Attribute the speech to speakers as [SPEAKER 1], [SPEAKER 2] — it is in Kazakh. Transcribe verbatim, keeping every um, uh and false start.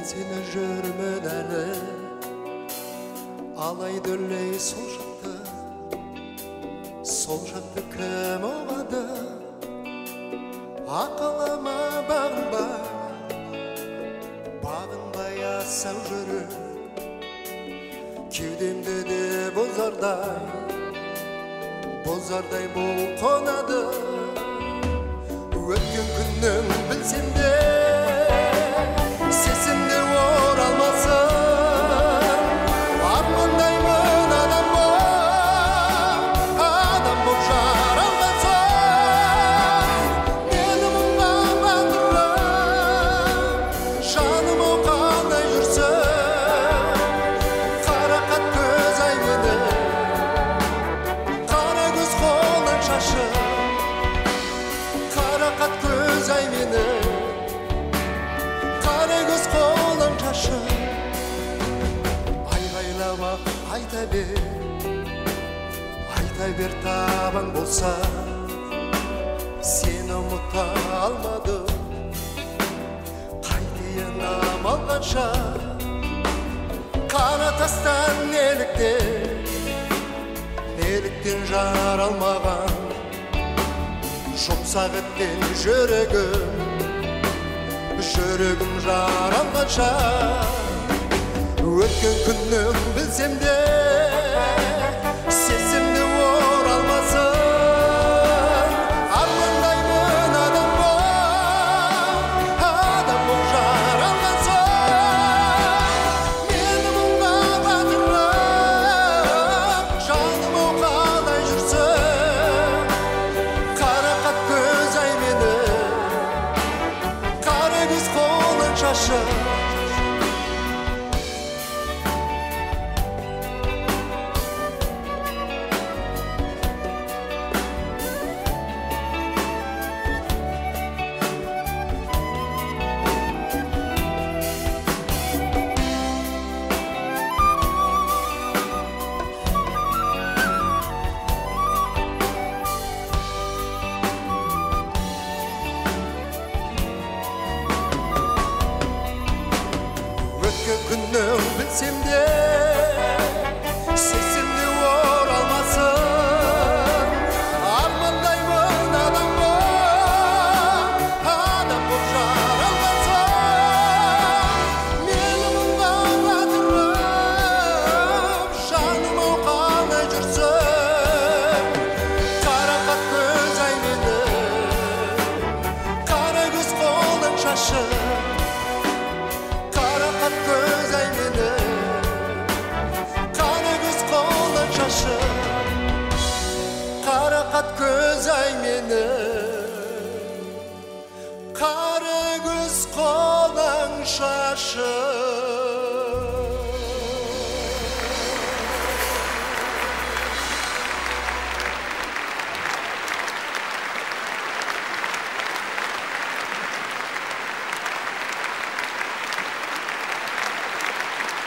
[SPEAKER 1] мен сені жүрмін әлі, алайды өлей сол жақты, сол жақты кім оғады? Ақылыма бағынба, бағынбай асау жүріп, кеудемді де бозардай, бозардай бол қонады. Өткен күннің білсем де, сесімде оралмасын. Армандаймын адам боп, адам боп жаралмасын. Мені мұңға батырып, жаным ау қандай жүрсің? Қарақат көз ай мені, қара көз қолың шашы. Қарақат көз ай мені, қара көз қолың шашы. Айғайлап ақ айта бер, айта бер табан болса, сені ұмыта алмадым. Қайтейін амал қанша, қара тастан неліктен, неліктен жаралмаған. Жұмсақ еткен жүрегім, жүрегім жаралғанша. Өткен күннің білсем де, сесімде оралмасын. Армандаймын адам боп, адам боп жаралмасын. Мені мұңға батырып, жаным ау қалай жүрсің? Қарақат көз ай мені, қара көз қолың шашы. Күннің білсем де, сесімде оралмасын. Армандаймын адам боп, адам боп жаралмасын. Мені мұңға батырып, жаным ау қалай жүрсің? Қарақат көз ай мені, қара көз қолың шашы. Қарақат көз ай мені, қара көз қолың шашы. Қарақат көз ай мені, қара көз қолың шашы.